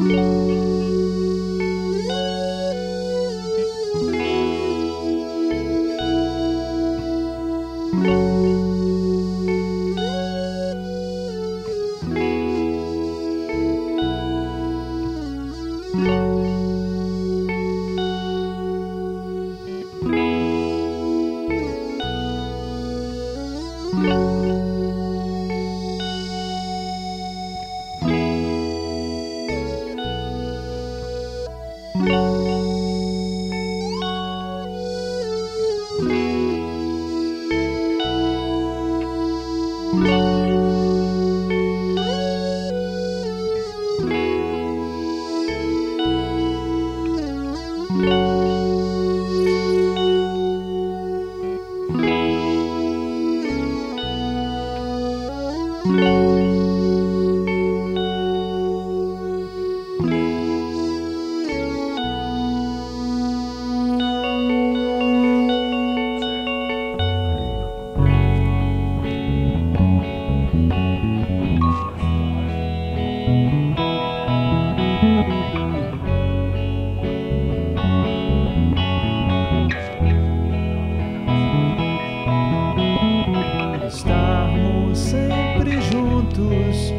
Estarmos sempre juntos,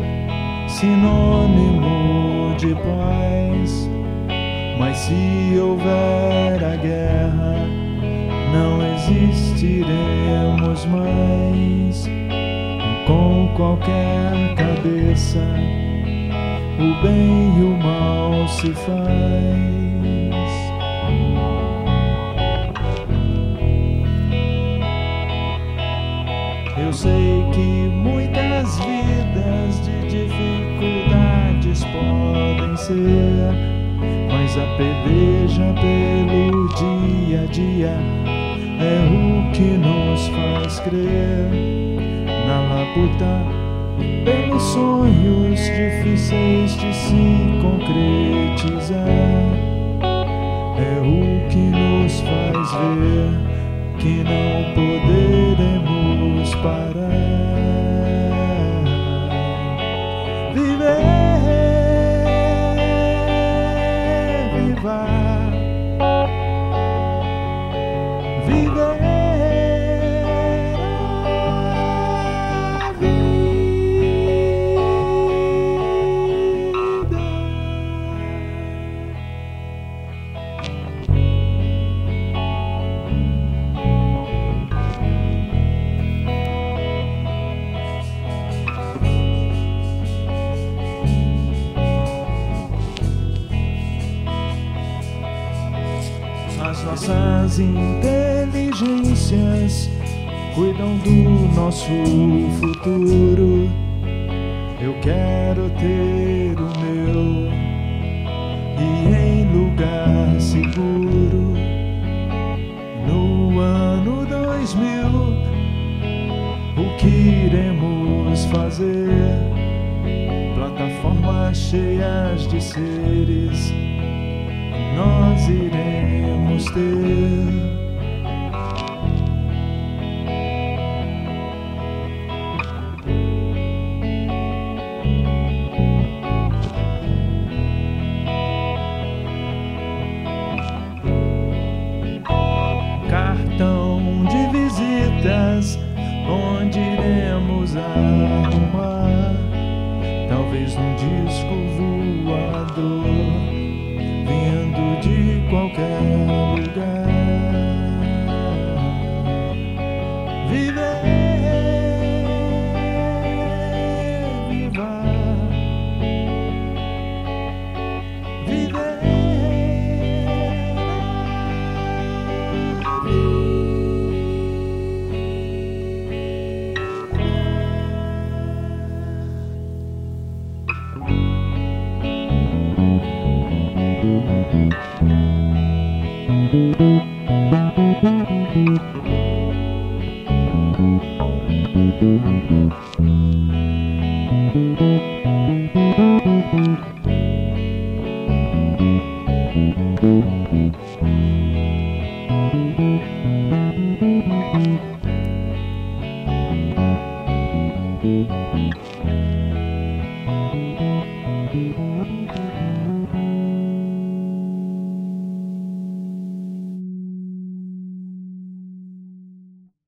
sinônimo de paz. Mas se houver a guerra, não existiremos mais. Com qualquer cabeça, o bem e o mal se faz. Eu sei que muitas vidas de dificuldades podem ser, mas a peleja pelo dia a dia é o que nos faz crer na labuta pelos sonhos difíceis de se concretizar. É o que nos faz ver que não poderemos parar. As nossas inteligências cuidam do nosso futuro. Eu quero ter o meu e em lugar seguro. No ano 2000, o que iremos fazer? Plataformas cheias de seres nós iremos ter. Cartão de visitas, onde iremos arrumar? Talvez num disco voador vindo de qualquer lugar. Viver, viva, viver.